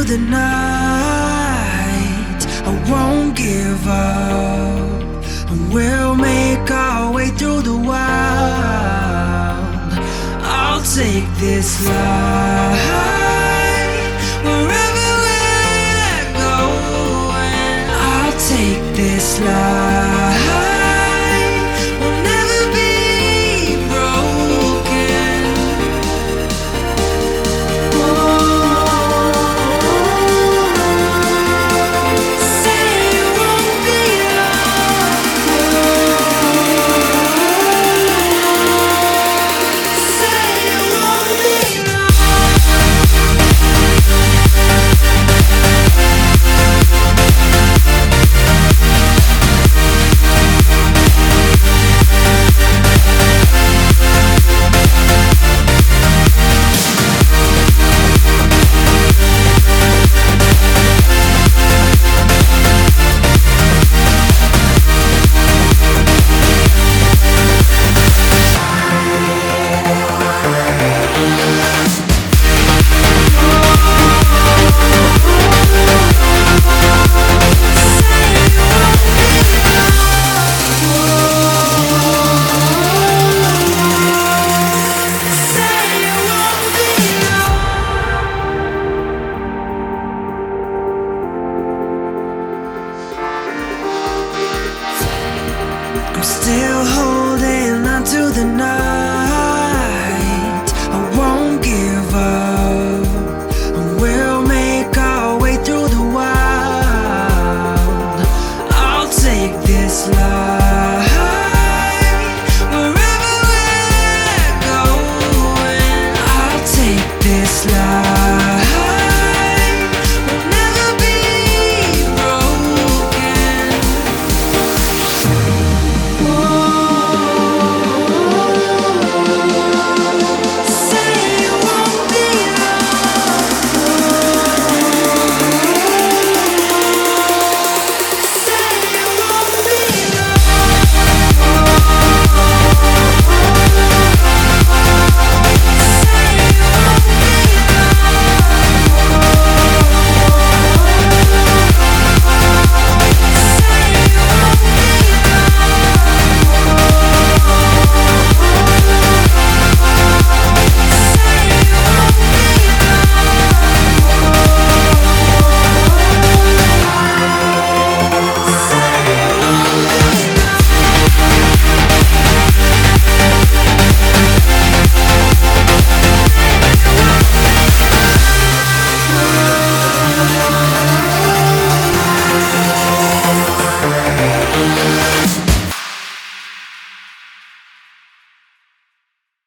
the night. I won't give up, and we'll make our way through the wild. I'll take this life wherever we're going. I'll take this life. We'll never be broken. Say you won't be long. Say you won't be long. I'm still holding on to the night.